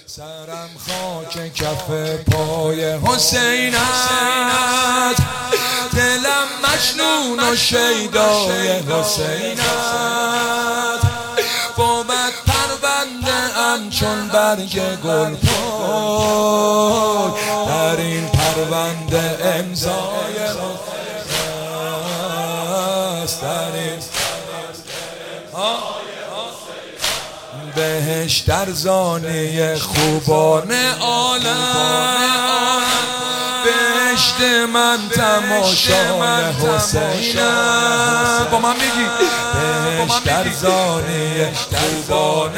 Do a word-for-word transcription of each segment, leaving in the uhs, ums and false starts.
سرم خاک کف پای حسین است، دلم مجنون و شیدای حسین است. بود پرونده ام چون برگ گل پای، در این پرونده امضای حسین است. در این بهش در زانه خوبان عالم، بهشت من تماشای حسین است. با من میگی بهش در زانه خوبان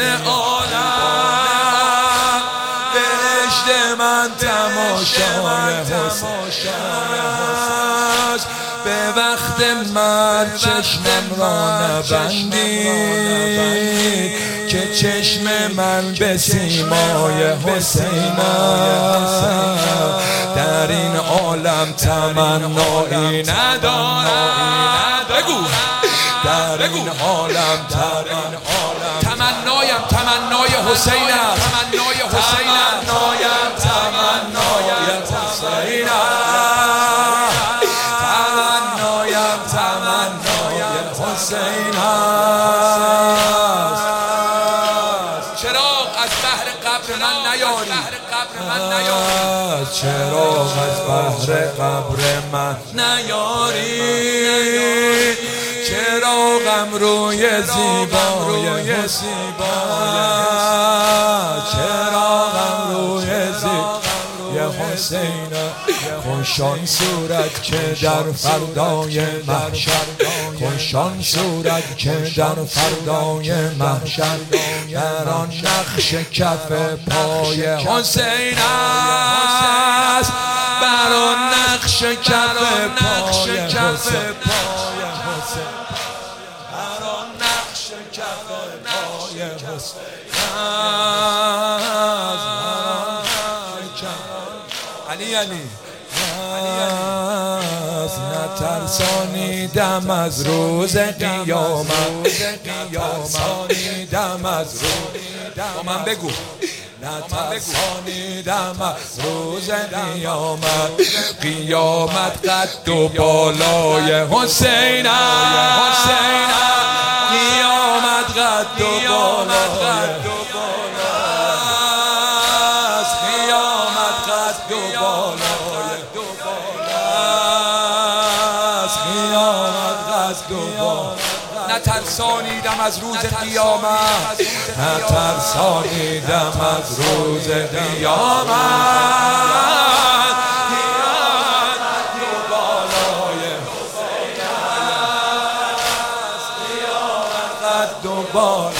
عالم، بهشت من تماشای حسین است. به وقت مرگ چشمم را نبندید که چشم من به سیمای حسین است. در این عالم تمنایی ندارم، بگو در این عالم تمنایم تمنای حسین است. تمنای حسین است. تمنایم تمنای حسین است. تمنای حسین است. چراغ از بحر قبر من نیاری، چراغ از بحر قبر من نیاری، چراغم روی زیبای حسین، چراغم روی زیبای حسین. خوشان صورت که در فردای محشر، خوشان صورت که در فردای محشر، در آن نقش کف پای حسین است. بر آن نقش کف پای حسین، بر آن نقش کف پای حسین علی علی نترسانیدم از روز قیامت، نترسانیدم از روز، با من بگو نترسانیدم از روز قیامت. قیامت قد و بالای حسین است، قیامت قد و بالای نترسانیدم از روز قیامت، نترسانیدم از روز قیامت. قیامت دو بالای حسین است، قیامت دو بالای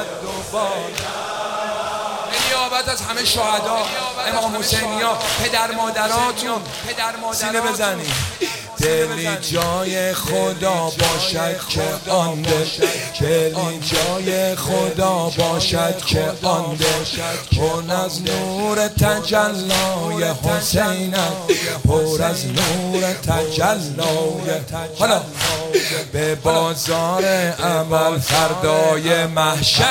نیابت از همه شهدا امام حسینیا، پدر مادراتون سینه بزنید. دلی جای خدا باشد که آن دل، دلی جای خدا باشد که آن دل پر از نور تجلای حسین، پر از نور تجلای. حالا به بازار عمل فردای محشر،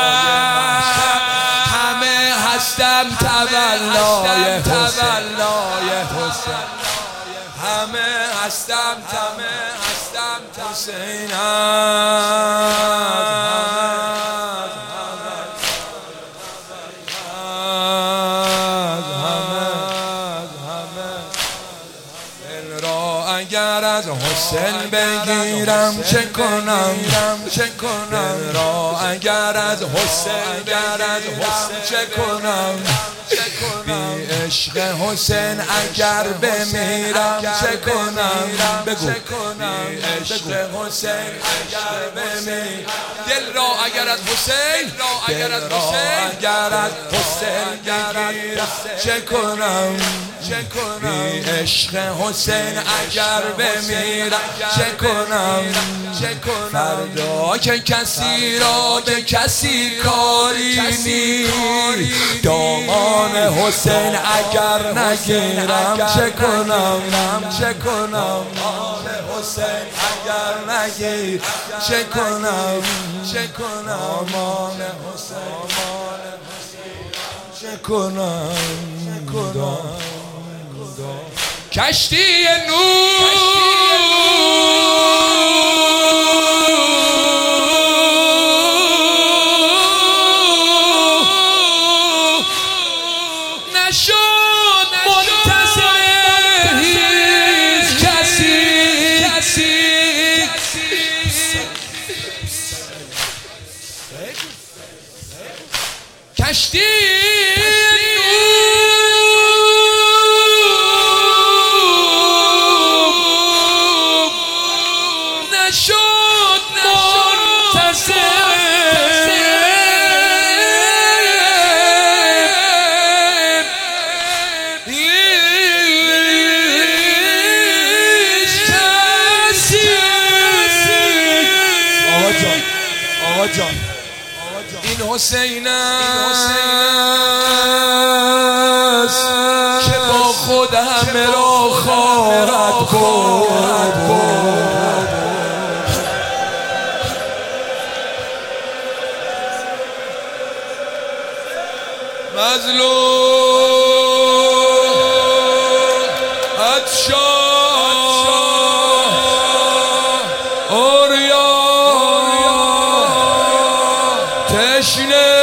همه هستم تولای حسین، همه هستم همه هستم حسین دل را اگر از حسین بگیرم چه کنم، چه کنم دل را اگر از حسین بگیرم چه کنم. بی عشق حسین اگر بمیرم چه کنم، بگو بی عشق حسین اگر بمیرم. دل را اگر از حسین، دل را اگر از حسین بگیرم چه کنم، بی عشق حسین اگر بمیرم چه کنم. فردا که کسی را به کسی کاری نیست، دامان حسین اگر نگیرم چه کنم، چه کنم حسین اگر نگیر چه کنم، چه کنم حسین چه کنم کشتی نور نشد منتظر هیچ کسی کشتی نشد منتظر هیچ کسی. آقا جان آقا جان این حسین است که با خود همه را خواهد برد. مظلوم عطشان عریان تشنه